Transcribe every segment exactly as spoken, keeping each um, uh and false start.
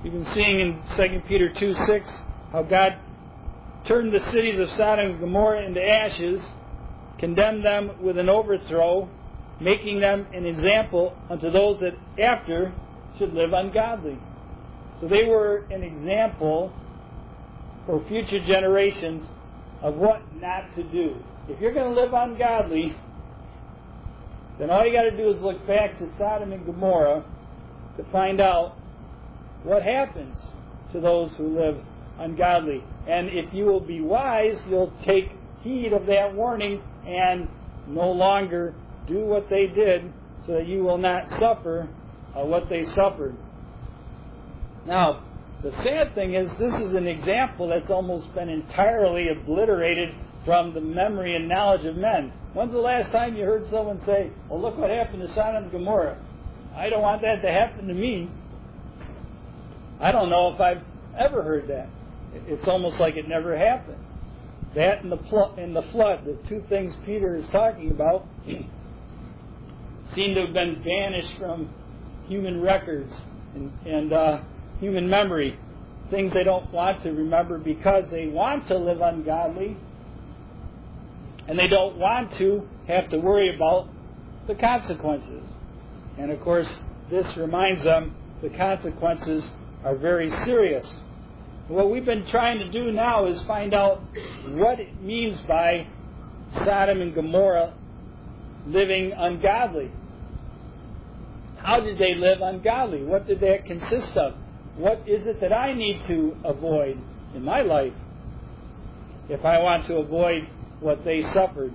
We've been seeing in Second Peter two six how God turned the cities of Sodom and Gomorrah into ashes, condemned them with an overthrow, making them an example unto those that after should live ungodly. So they were an example for future generations of what not to do. If you're going to live ungodly, then all you got to do is look back to Sodom and Gomorrah to find out what happens to those who live ungodly. And if you will be wise, you'll take heed of that warning and no longer do what they did, so that you will not suffer uh, what they suffered. Now, the sad thing is, this is an example that's almost been entirely obliterated from the memory and knowledge of men. When's the last time you heard someone say, well, look what happened to Sodom and Gomorrah? I don't want that to happen to me. I don't know if I've ever heard that. It's almost like it never happened. That and the, pl- and the flood, the two things Peter is talking about, seem to have been banished from human records and, and uh, human memory. Things they don't want to remember because they want to live ungodly and they don't want to have to worry about the consequences. And of course, this reminds them the consequences are very serious. What we've been trying to do now is find out what it means by Sodom and Gomorrah living ungodly. How did they live ungodly? What did that consist of? What is it that I need to avoid in my life if I want to avoid what they suffered?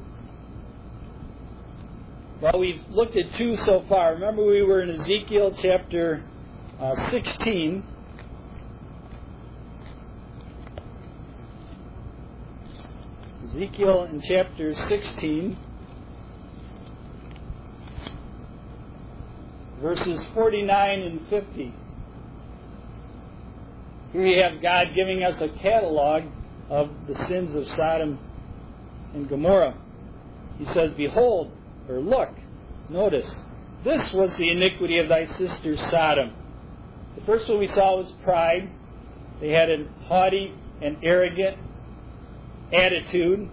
Well, we've looked at two so far. Remember, we were in Ezekiel chapter uh, sixteen. Ezekiel in chapter sixteen, verses forty-nine and fifty. Here you have God giving us a catalog of the sins of Sodom and Gomorrah. He says, behold, or look, notice, this was the iniquity of thy sister Sodom. The first one we saw was pride. They had a haughty and arrogant attitude.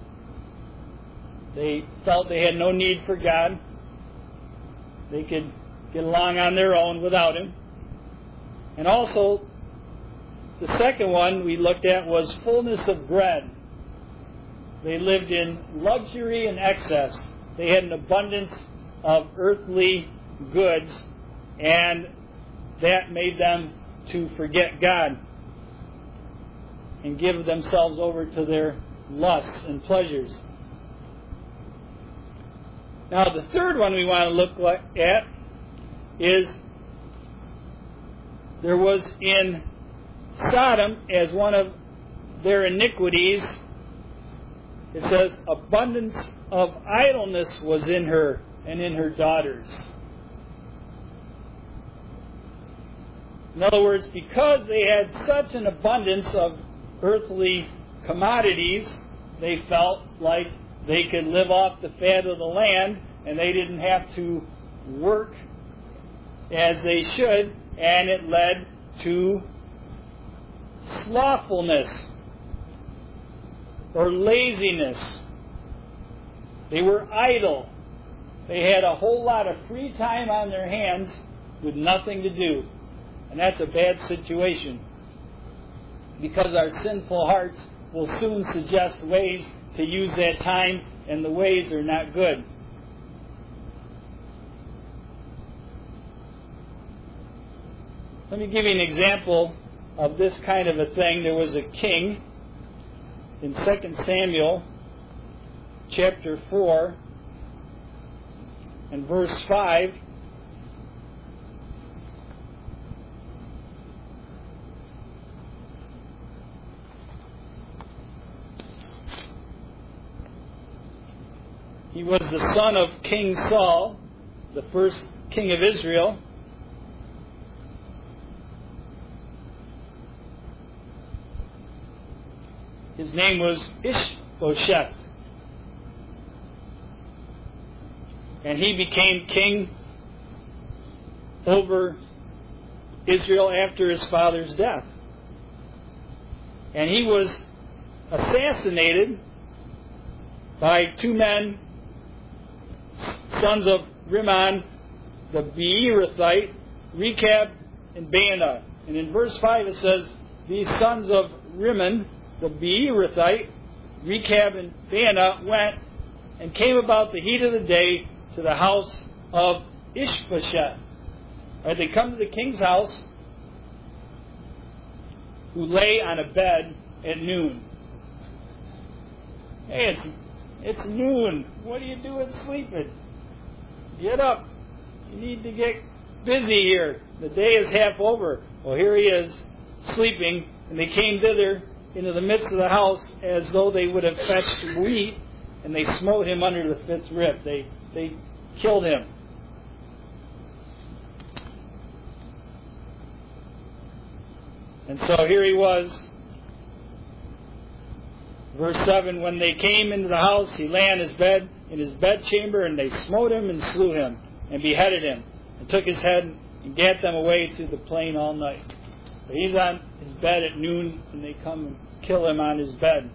They felt they had no need for God. They could get along on their own without Him. And also, the second one we looked at was fullness of bread. They lived in luxury and excess. They had an abundance of earthly goods, and that made them to forget God and give themselves over to their lusts and pleasures. Now, the third one we want to look at is there was in Sodom, as one of their iniquities, it says, abundance of idleness was in her and in her daughters. In other words, because they had such an abundance of earthly commodities, they felt like they could live off the fat of the land and they didn't have to work as they should, and it led to slothfulness or laziness. They were idle. They had a whole lot of free time on their hands with nothing to do. And that's a bad situation, because our sinful hearts will soon suggest ways to use that time, and the ways are not good. Let me give you an example of this kind of a thing. There was a king in Second Samuel chapter four and verse five. He was the son of King Saul, the first king of Israel. His name was Ishbosheth. And he became king over Israel after his father's death. And he was assassinated by two men, sons of Rimmon, the Beerothite, Rechab and Baanah. And in verse five it says, these sons of Rimmon, the Beerothite, Rechab and Baanah, went and came about the heat of the day to the house of Ishbosheth. Right, they come to the king's house, who lay on a bed at noon. Hey, it's, it's noon. What are you doing sleeping? Get up. You need to get busy here. The day is half over. Well, here he is, sleeping, and they came thither into the midst of the house as though they would have fetched wheat, and they smote him under the fifth rib. They, they killed him. And so here he was, verse seven, when they came into the house, he lay on his bed, in his bedchamber, and they smote him and slew him, and beheaded him, and took his head and gat them away to the plain all night. So he's on his bed at noon, and they come and kill him on his bed.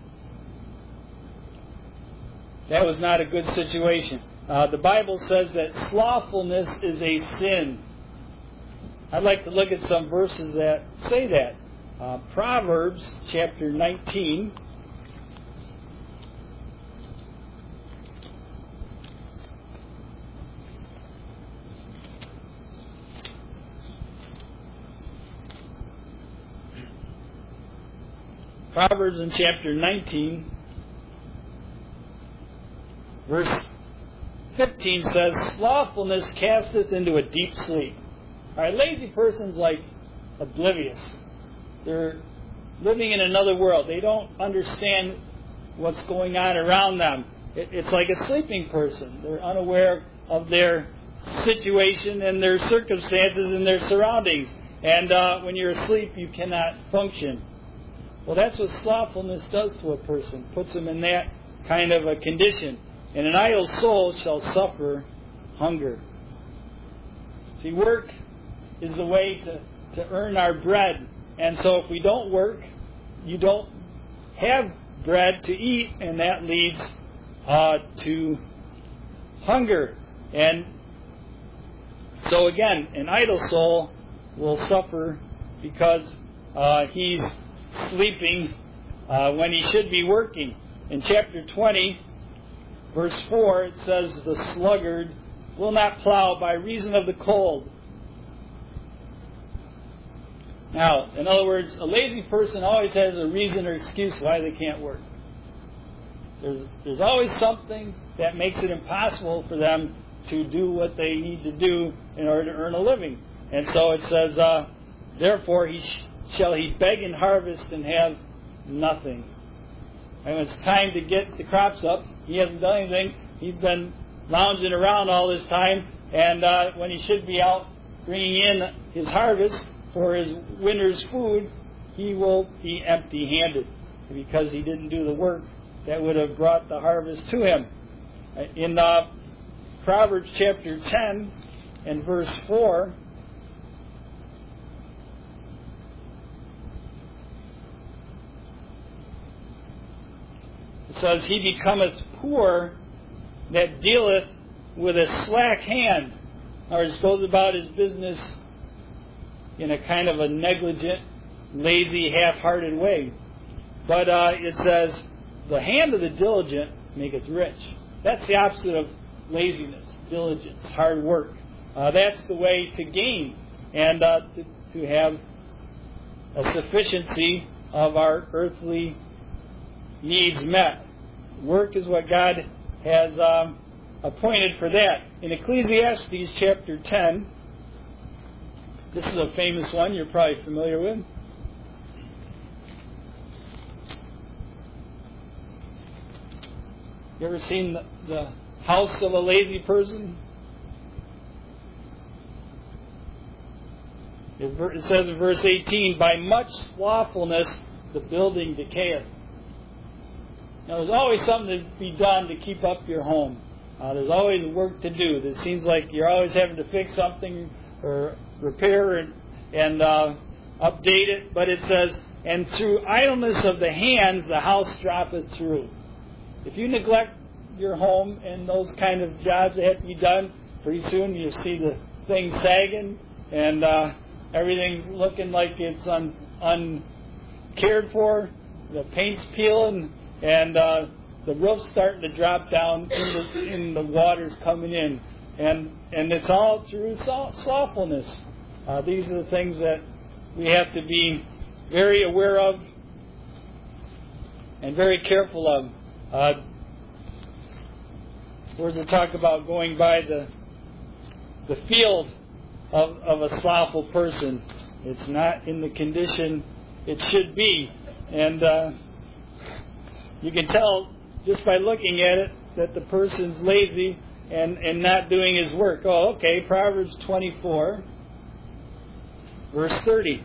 That was not a good situation. Uh, the Bible says that slothfulness is a sin. I'd like to look at some verses that say that. Uh, Proverbs chapter nineteen. Proverbs in chapter nineteen, verse fifteen says, slothfulness casteth into a deep sleep. All right, lazy person's like oblivious. They're living in another world. They don't understand what's going on around them. It, it's like a sleeping person. They're unaware of their situation and their circumstances and their surroundings. And uh, when you're asleep, you cannot function. Well, that's what slothfulness does to a person. Puts them in that kind of a condition. And an idle soul shall suffer hunger. See, work is the way to, to earn our bread. And so if we don't work, you don't have bread to eat, and that leads uh, to hunger. And so again, an idle soul will suffer because uh, he's sleeping uh, when he should be working. In chapter twenty, verse four, it says, the sluggard will not plow by reason of the cold. Now, in other words, a lazy person always has a reason or excuse why they can't work. There's, there's always something that makes it impossible for them to do what they need to do in order to earn a living. And so it says, uh, therefore he sh- shall he beg and harvest and have nothing. And when it's time to get the crops up, he hasn't done anything. He's been lounging around all this time, and uh, when he should be out bringing in his harvest for his winter's food, he will be empty-handed because he didn't do the work that would have brought the harvest to him. In uh, Proverbs chapter ten and verse four, it says, he becometh poor that dealeth with a slack hand. Or just goes about his business in a kind of a negligent, lazy, half-hearted way. But uh, it says, the hand of the diligent maketh rich. That's the opposite of laziness, diligence, hard work. Uh, that's the way to gain and uh, to, to have a sufficiency of our earthly needs met. Work is what God has um, appointed for that. In Ecclesiastes chapter ten, this is a famous one you're probably familiar with. You ever seen the, the house of a lazy person? It says in verse eighteen, by much slothfulness the building decayeth. Now there's always something to be done to keep up your home. Uh, there's always work to do. It seems like you're always having to fix something or repair and uh, update it. But it says, and through idleness of the hands the house droppeth through. If you neglect your home and those kind of jobs that have to be done, pretty soon you see the thing sagging and uh, everything looking like it's un, uncared for. The paint's peeling and uh, the roof's starting to drop down in the, in the water's coming in. And and it's all through slothfulness. Uh, these are the things that we have to be very aware of and very careful of. Uh, where's the talk about going by the the field of, of a slothful person? It's not in the condition it should be. And uh, you can tell just by looking at it that the person's lazy and, and not doing his work. Oh, okay, Proverbs twenty-four, verse thirty.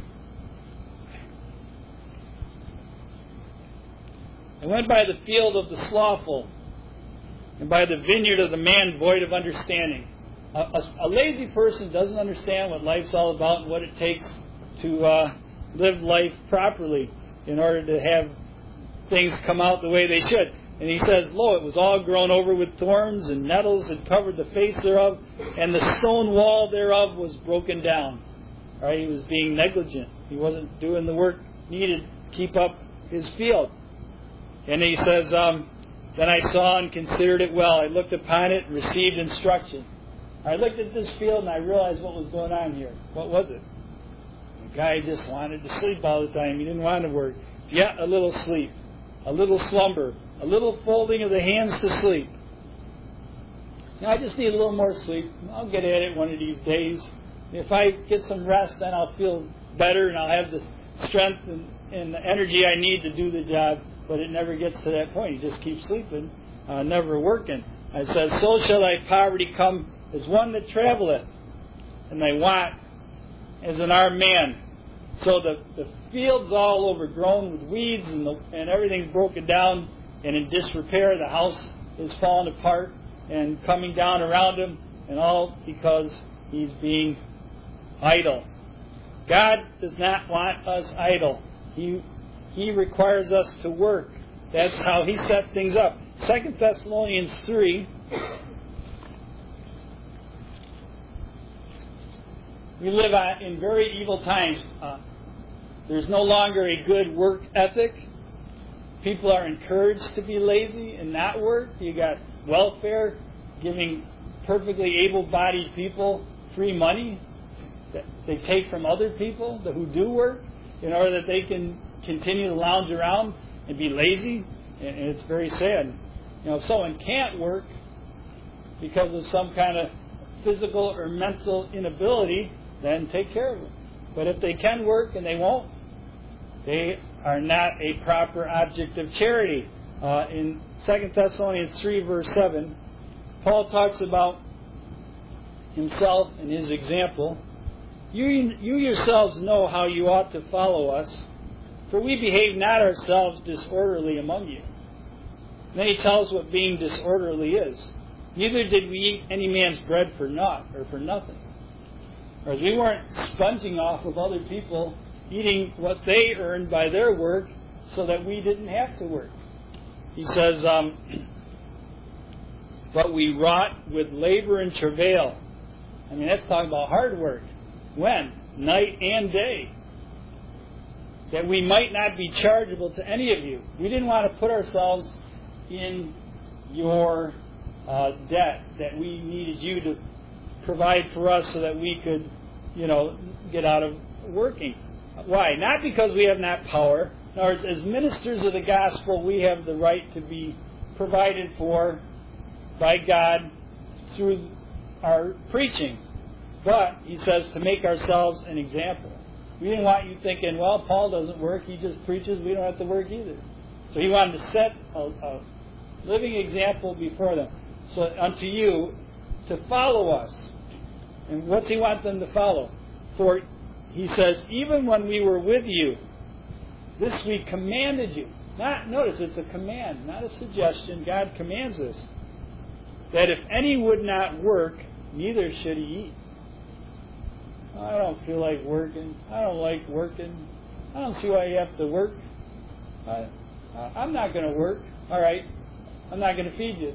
I went by the field of the slothful, and by the vineyard of the man void of understanding. A, a, a lazy person doesn't understand what life's all about and what it takes to uh, live life properly in order to have things come out the way they should. And he says, lo, it was all grown over with thorns, and nettles had covered the face thereof, and the stone wall thereof was broken down. All right, he was being negligent. He wasn't doing the work needed to keep up his field. And he says, um, then I saw and considered it well. I looked upon it and received instruction. I looked at this field and I realized what was going on here. What was it? The guy just wanted to sleep all the time. He didn't want to work. Yet a little sleep, a little slumber, a little folding of the hands to sleep. Now, I just need a little more sleep. I'll get at it one of these days. If I get some rest, then I'll feel better and I'll have the strength and, and the energy I need to do the job. But it never gets to that point. You just keep sleeping, uh, never working. It says, so shall thy poverty come as one that travelleth, and thy want as an armed man. So the, the field's all overgrown with weeds, and, the, and everything's broken down and in disrepair. The house is falling apart and coming down around him, and all because he's being idle. God does not want us idle. He He requires us to work. That's how He set things up. Second Thessalonians three. We live in very evil times. Uh, there's no longer a good work ethic. People are encouraged to be lazy and not work. You got welfare giving perfectly able-bodied people free money that they take from other people who do work in order that they can continue to lounge around and be lazy, and it's very sad. You know, if someone can't work because of some kind of physical or mental inability, then take care of them. But if they can work and they won't, they are not a proper object of charity. Uh, in Second Thessalonians three, verse seven, Paul talks about himself and his example. You, you yourselves know how you ought to follow us, for we behave not ourselves disorderly among you. And then he tells what being disorderly is. Neither did we eat any man's bread for naught or for nothing. Or we weren't sponging off of other people, eating what they earned by their work so that we didn't have to work. He says, um, but we wrought with labor and travail. I mean, that's talking about hard work. When? Night and day. That we might not be chargeable to any of you. We didn't want to put ourselves in your uh, debt, that we needed you to provide for us so that we could, you know, get out of working. Why? Not because we have not power. In other words, as ministers of the gospel, we have the right to be provided for by God through our preaching. But, he says, to make ourselves an example. We didn't want you thinking, well, Paul doesn't work, he just preaches, we don't have to work either. So he wanted to set a, a living example before them. So unto you, to follow us. And what's he want them to follow? For, he says, even when we were with you, this we commanded you. Not, notice, it's a command, not a suggestion. God commands us. That if any would not work, neither should he eat. I don't feel like working. I don't like working. I don't see why you have to work. I, I'm not going to work. All right. I'm not going to feed you.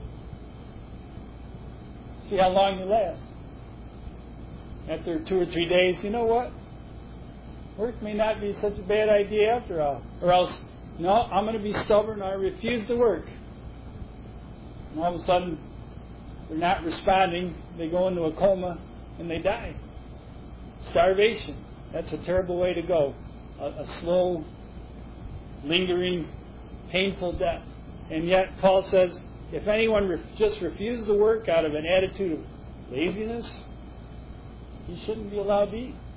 See how long you last. After two or three days, you know what? Work may not be such a bad idea after all. Or else, no, I'm going to be stubborn. I refuse to work. And all of a sudden, they're not responding. They go into a coma and they die. Starvation. That's a terrible way to go. A, a slow, lingering, painful death. And yet, Paul says, if anyone re- just refuses to work out of an attitude of laziness, he shouldn't be allowed to eat.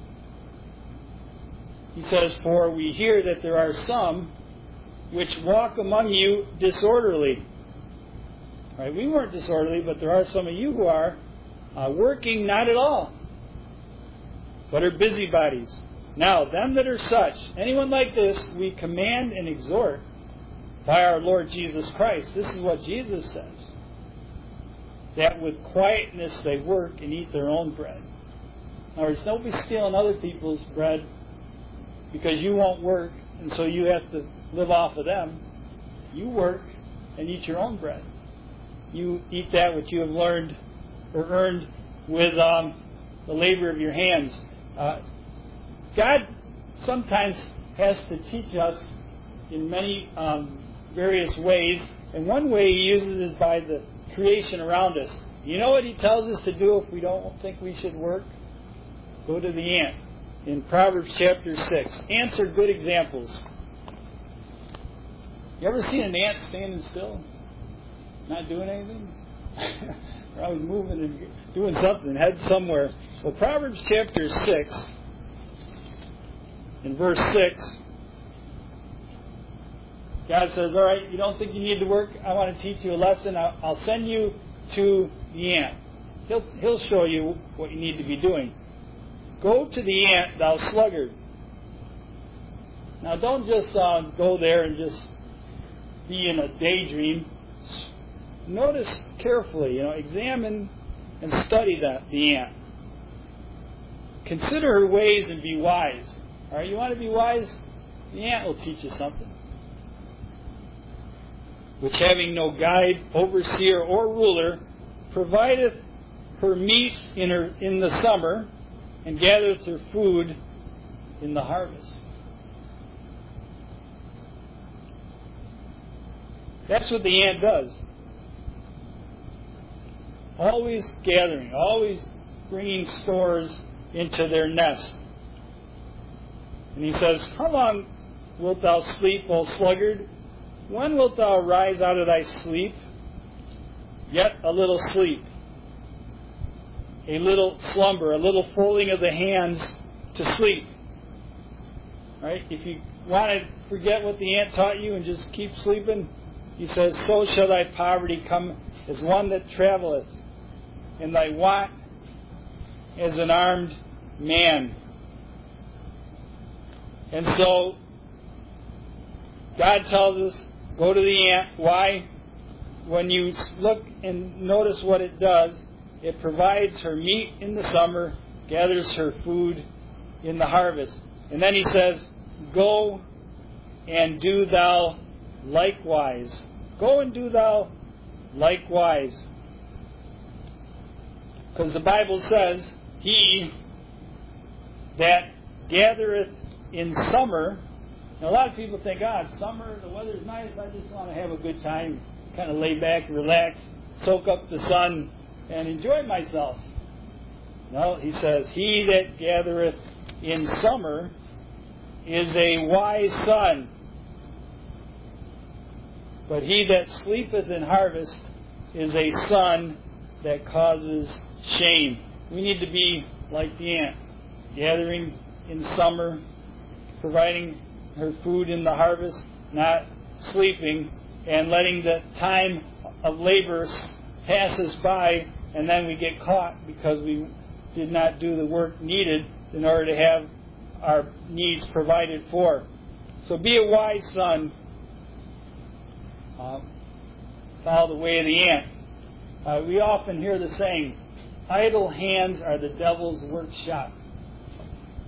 He says, for we hear that there are some which walk among you disorderly. Right? We weren't disorderly, but there are some of you who are uh, working not at all, but are busybodies. Now, them that are such, anyone like this, we command and exhort by our Lord Jesus Christ. This is what Jesus says. That with quietness they work and eat their own bread. In other words, don't be stealing other people's bread because you won't work and so you have to live off of them. You work and eat your own bread. You eat that which you have learned or earned with um, the labor of your hands. Uh, God sometimes has to teach us in many um, various ways, and one way He uses is by the creation around us. You know what He tells us to do if we don't think we should work? Go to the ant. In Proverbs chapter six. Ants are good examples. You ever seen an ant standing still? Not doing anything? They're always moving and doing something, head somewhere. Well, Proverbs chapter six, in verse six, God says, all right, you don't think you need to work? I want to teach you a lesson. I'll, I'll send you to the ant. He'll, he'll show you what you need to be doing. Go to the ant, thou sluggard. Now, don't just uh, go there and just be in a daydream. Notice carefully, you know, examine and study that, the ant. Consider her ways and be wise. All right, you want to be wise? The ant will teach you something. Which having no guide, overseer, or ruler, provideth her meat in her in the summer, and gathereth her food in the harvest. That's what the ant does. Always gathering, always bringing stores into their nest. And he says, how long wilt thou sleep, O sluggard? When wilt thou rise out of thy sleep? Yet a little sleep, a little slumber, a little folding of the hands to sleep. Right? If you want to forget what the ant taught you and just keep sleeping, he says, so shall thy poverty come as one that travelleth, and thy want as an armed man. And so, God tells us, go to the ant. Why? When you look and notice what it does, it provides her meat in the summer, gathers her food in the harvest. And then he says, go and do thou likewise. Go and do thou likewise. Because the Bible says, he that gathereth in summer. Now, a lot of people think, ah, it's summer, the weather's nice, I just want to have a good time, kind of lay back, relax, soak up the sun, and enjoy myself. No, he says, he that gathereth in summer is a wise son, but he that sleepeth in harvest is a son that causes shame. We need to be like the ant, gathering in summer, providing her food in the harvest, not sleeping, and letting the time of labor pass us by, and then we get caught because we did not do the work needed in order to have our needs provided for. So be a wise son. Uh, follow the way of the ant. Uh, we often hear the saying, idle hands are the devil's workshop.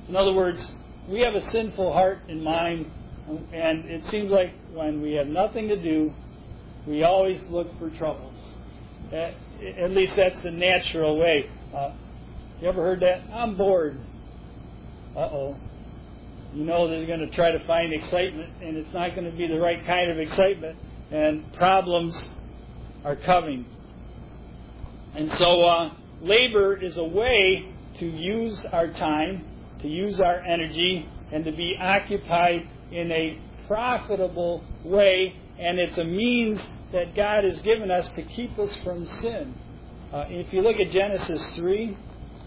In other words, we have a sinful heart and mind, and it seems like when we have nothing to do, we always look for trouble. At, at least that's the natural way. Uh, you ever heard that? I'm bored. Uh-oh. You know they're going to try to find excitement, and it's not going to be the right kind of excitement, and problems are coming. And so uh, labor is a way to use our time, to use our energy, and to be occupied in a profitable way, and it's a means that God has given us to keep us from sin. Uh, if you look at Genesis three,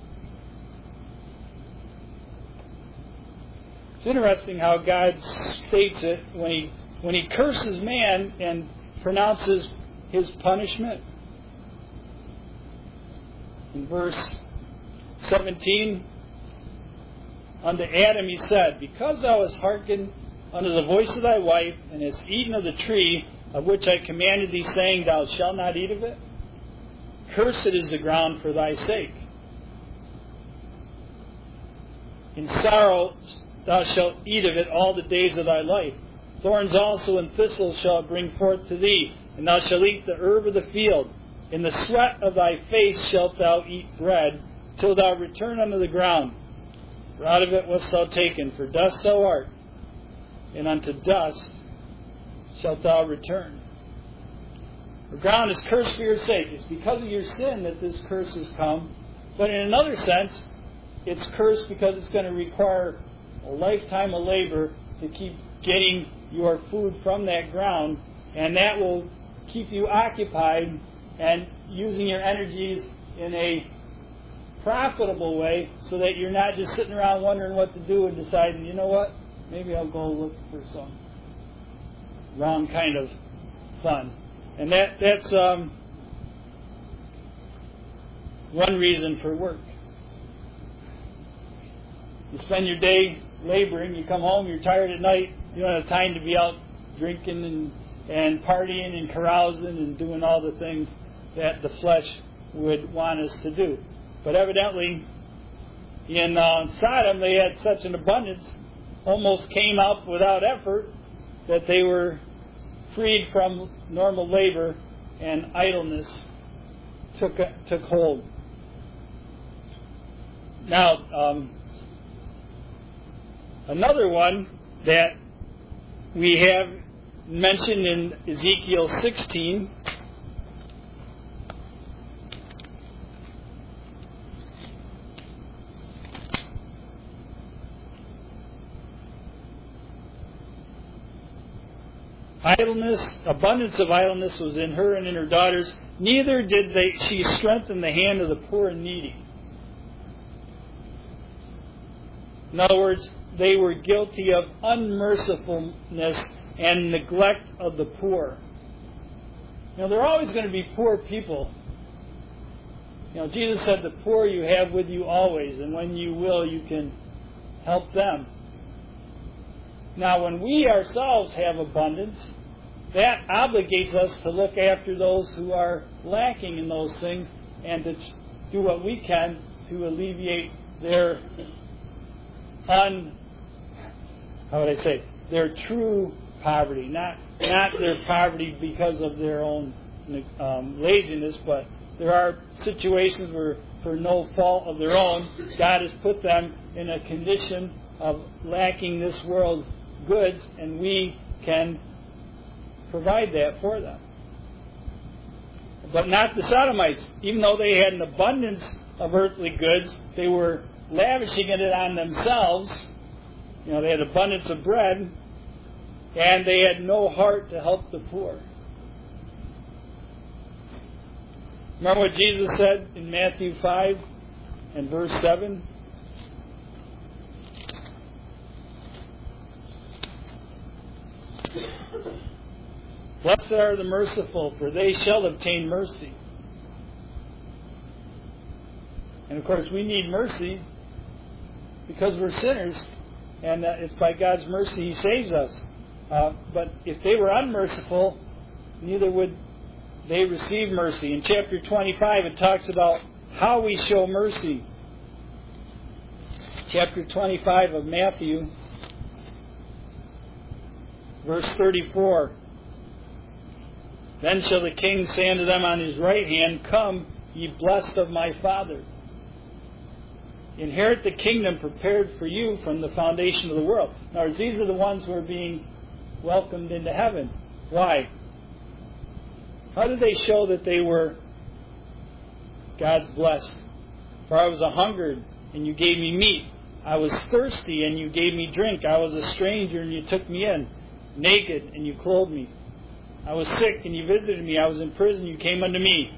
it's interesting how God states it when he when he curses man and pronounces his punishment. In verse seventeen, unto Adam he said, because thou hast hearkened unto the voice of thy wife, and hast eaten of the tree of which I commanded thee, saying, thou shalt not eat of it, cursed is the ground for thy sake. In sorrow thou shalt eat of it all the days of thy life. Thorns also and thistles shall it bring forth to thee, and thou shalt eat the herb of the field. In the sweat of thy face shalt thou eat bread, till thou return unto the ground. For out of it wast thou taken, for dust thou art, and unto dust shalt thou return. The ground is cursed for your sake. It's because of your sin that this curse has come. But in another sense, it's cursed because it's going to require a lifetime of labor to keep getting your food from that ground, and that will keep you occupied and using your energies in a profitable way so that you're not just sitting around wondering what to do and deciding, you know what, maybe I'll go look for some wrong kind of fun. And that that's um, one reason for work. You spend your day laboring, you come home, you're tired at night, you don't have time to be out drinking and, and partying and carousing and doing all the things that the flesh would want us to do. But evidently, in uh, Sodom, they had such an abundance, almost came out without effort, that they were freed from normal labor, and idleness took took hold. Now, um, another one that we have mentioned in Ezekiel sixteen. Idleness, abundance of idleness was in her and in her daughters. Neither did they, she strengthen the hand of the poor and needy. In other words, they were guilty of unmercifulness and neglect of the poor. You know, there are always going to be poor people. You know, Jesus said, the poor you have with you always, and when you will, you can help them. Now, when we ourselves have abundance, that obligates us to look after those who are lacking in those things and to do what we can to alleviate their un, how would I say, their true poverty. Not not their poverty because of their own um, laziness, but there are situations where, for no fault of their own, God has put them in a condition of lacking this world's goods, and we can provide that for them. But not the Sodomites. Even though they had an abundance of earthly goods, they were lavishing it on themselves. You know, they had abundance of bread, and they had no heart to help the poor. Remember what Jesus said in Matthew five and verse seven? Blessed are the merciful, for they shall obtain mercy. And of course, we need mercy because we're sinners, and uh, it's by God's mercy He saves us. Uh, but if they were unmerciful, neither would they receive mercy. In chapter twenty-five, it talks about how we show mercy. chapter twenty-five of Matthew, verse thirty-four. Then shall the king say unto them on his right hand, Come, ye blessed of my Father. Inherit the kingdom prepared for you from the foundation of the world. In other words, these are the ones who are being welcomed into heaven. Why? How did they show that they were God's blessed? For I was a hungered, and you gave me meat. I was thirsty, and you gave me drink. I was a stranger, and you took me in. Naked, and you clothed me. I was sick, and you visited me. I was in prison, you came unto me.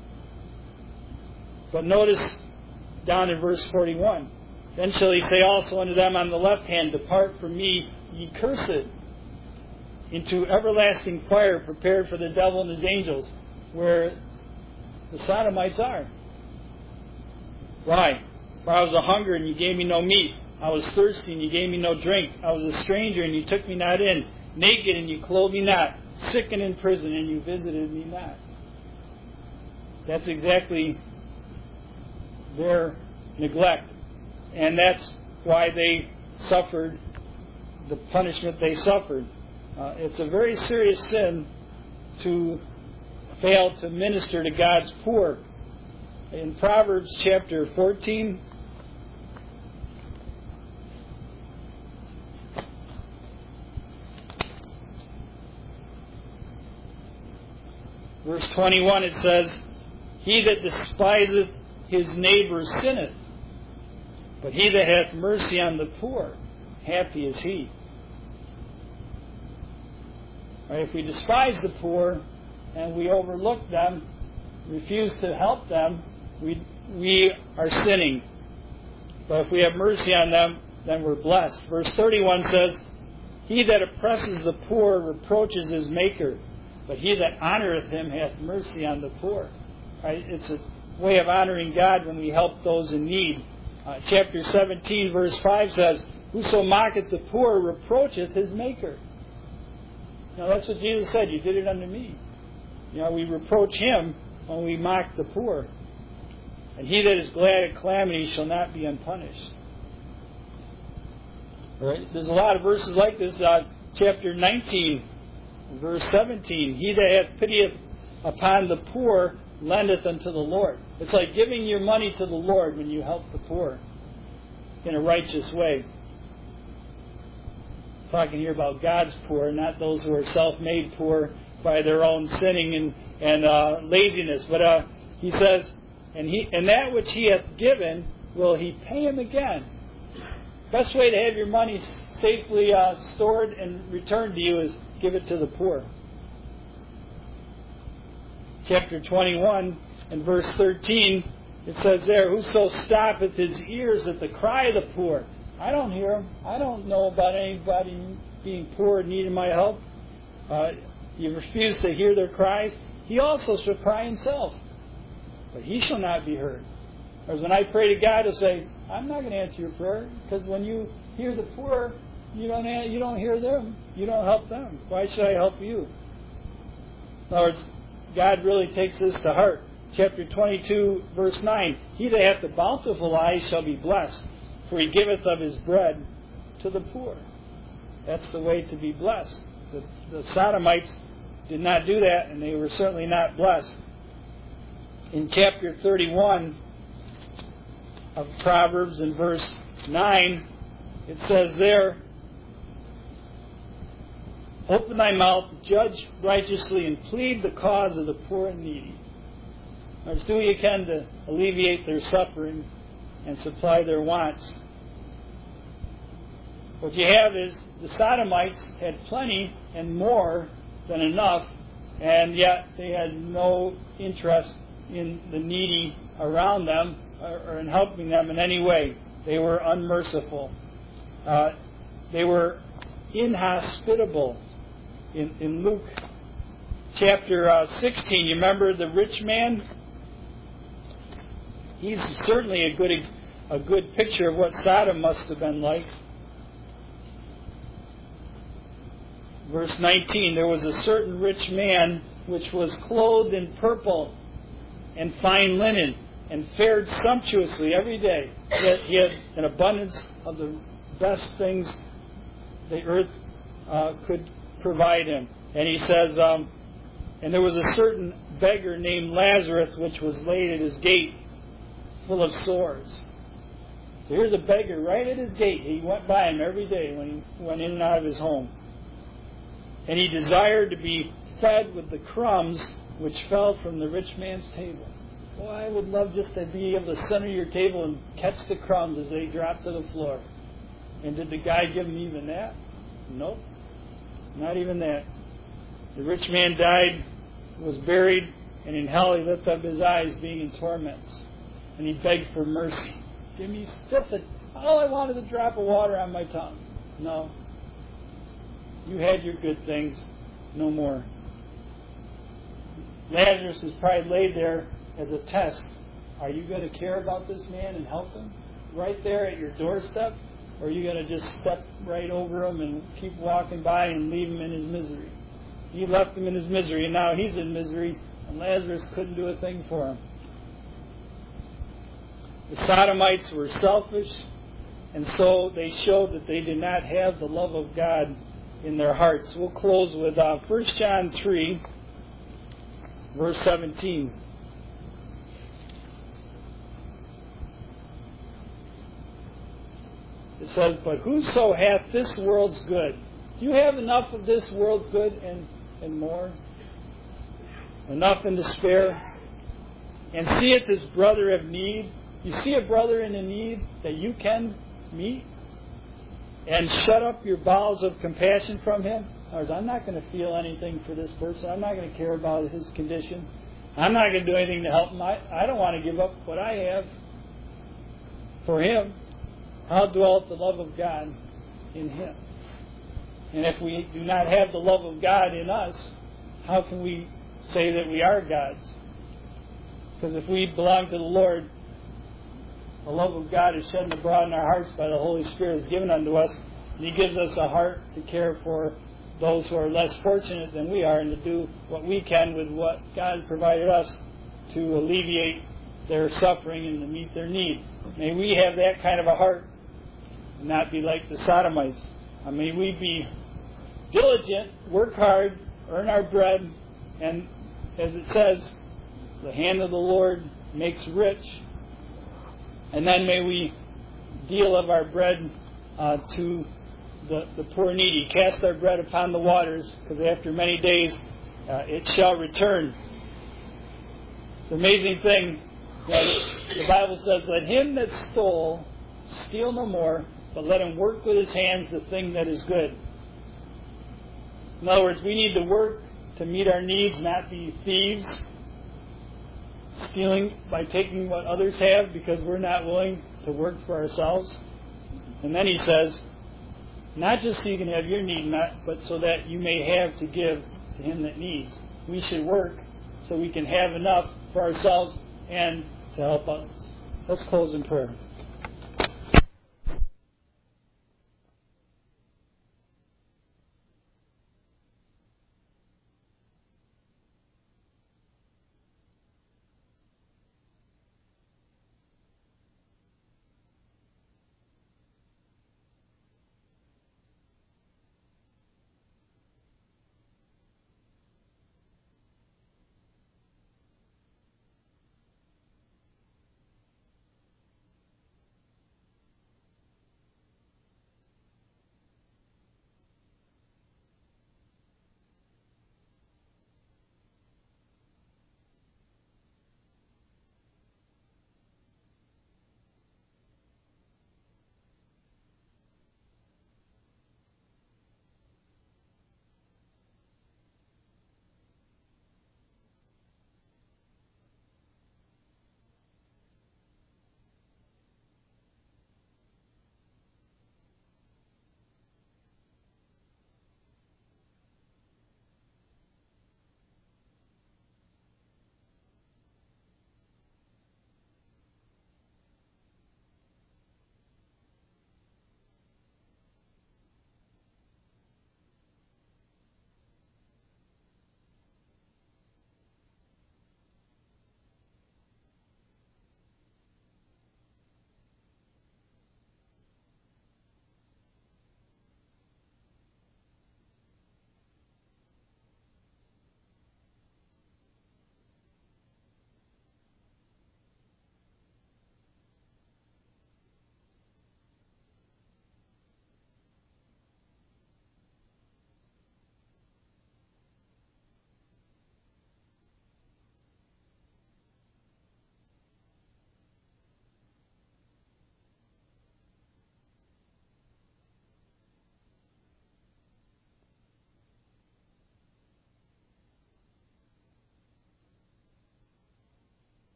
But notice down in verse forty-one. Then shall he say also unto them on the left hand, Depart from me, ye cursed, into everlasting fire prepared for the devil and his angels, where the Sodomites are. Why? For I was a hunger, and you gave me no meat. I was thirsty, and you gave me no drink. I was a stranger, and you took me not in. Naked, and you clothed me not. Sick and in prison, and you visited me not. That's exactly their neglect. And that's why they suffered the punishment they suffered. Uh, it's a very serious sin to fail to minister to God's poor. In Proverbs chapter fourteen, verse twenty-one, it says, He that despiseth his neighbor sinneth, but he that hath mercy on the poor, happy is he. Right, if we despise the poor and we overlook them, refuse to help them, we we are sinning. But if we have mercy on them, then we're blessed. Verse thirty-one says, He that oppresses the poor reproaches his Maker, but he that honoreth him hath mercy on the poor. Right? It's a way of honoring God when we help those in need. Uh, chapter seventeen, verse five says, Whoso mocketh the poor reproacheth his Maker. Now that's what Jesus said. You did it unto me. You know, we reproach him when we mock the poor. And he that is glad at calamity shall not be unpunished. All right? There's a lot of verses like this. Uh, chapter nineteen, verse seventeen. He that hath pity upon the poor lendeth unto the Lord. It's like giving your money to the Lord when you help the poor in a righteous way. I'm talking here about God's poor, not those who are self-made poor by their own sinning and, and uh, laziness. But uh, he says, and he and that which he hath given will he pay him again. Best way to have your money safely uh, stored and returned to you is give it to the poor. Chapter twenty-one and verse thirteen, it says there, Whoso stoppeth his ears at the cry of the poor. I don't hear him. I don't know about anybody being poor and needing my help. Uh, you refuse to hear their cries. He also shall cry himself, but he shall not be heard. Whereas when I pray to God, He'll say, I'm not going to answer your prayer, because when you hear the poor, you don't you don't hear them. You don't help them. Why should I help you? In other words, God really takes this to heart. Chapter twenty-two, verse nine. He that hath the bountiful eyes shall be blessed, for he giveth of his bread to the poor. That's the way to be blessed. The, the Sodomites did not do that, and they were certainly not blessed. In chapter thirty-one of Proverbs, in verse nine, it says there, Open thy mouth, judge righteously, and plead the cause of the poor and needy. Or do what you can to alleviate their suffering and supply their wants. What you have is the Sodomites had plenty and more than enough, and yet they had no interest in the needy around them or, or in helping them in any way. They were unmerciful. Uh, they were inhospitable. In, in Luke chapter uh, sixteen, you remember the rich man? He's certainly a good a good picture of what Sodom must have been like. Verse nineteen, there was a certain rich man which was clothed in purple and fine linen, and fared sumptuously every day. He had, he had an abundance of the best things the earth uh, could provide him. And he says, um, and there was a certain beggar named Lazarus, which was laid at his gate, full of sores. So here's a beggar right at his gate. He went by him every day when he went in and out of his home. And he desired to be fed with the crumbs which fell from the rich man's table. Well, I would love just to be able to center your table and catch the crumbs as they drop to the floor. And did the guy give him even that? Nope. Not even that. The rich man died, was buried, and in hell he lifted up his eyes, being in torments. And he begged for mercy. Give me just a, all I wanted, a drop of water on my tongue. No. You had your good things. No more. Lazarus is probably laid there as a test. Are you going to care about this man and help him right there at your doorstep? Or are you going to just step right over him and keep walking by and leave him in his misery? He left him in his misery, and now he's in misery, and Lazarus couldn't do a thing for him. The Sodomites were selfish, and so they showed that they did not have the love of God in their hearts. We'll close with uh, First John three, verse seventeen. It says, but whoso hath this world's good. Do you have enough of this world's good and, and more? Enough and to spare? And seeth his brother of need. You see a brother in a need that you can meet? And shut up your bowels of compassion from him? In other words, I'm not going to feel anything for this person. I'm not going to care about his condition. I'm not going to do anything to help him. I, I don't want to give up what I have for him. How dwelleth the love of God in him? And if we do not have the love of God in us, how can we say that we are God's? Because if we belong to the Lord, the love of God is shed abroad in our hearts by the Holy Spirit is given unto us. And He gives us a heart to care for those who are less fortunate than we are and to do what we can with what God provided us to alleviate their suffering and to meet their need. May we have that kind of a heart and not be like the Sodomites. I may we be diligent, work hard, earn our bread, and as it says, the hand of the Lord makes rich. And then may we deal of our bread uh, to the, the poor needy. Cast our bread upon the waters, because after many days uh, it shall return. It's an amazing thing. You know, the Bible says, let him that stole steal no more, but let him work with his hands the thing that is good. In other words, we need to work to meet our needs, not be thieves, stealing by taking what others have because we're not willing to work for ourselves. And then he says, not just so you can have your need met, but so that you may have to give to him that needs. We should work so we can have enough for ourselves and to help others. Let's close in prayer.